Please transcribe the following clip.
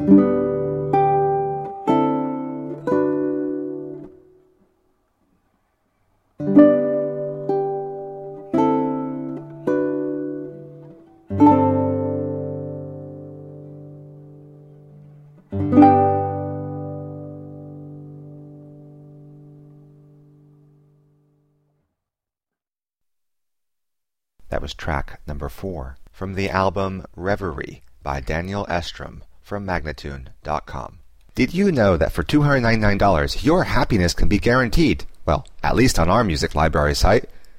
That was track number 4 from the album Reverie by Daniel Estrom from Magnatune.com. Did you know that for $299 your happiness can be guaranteed? Well, at least on our music library site.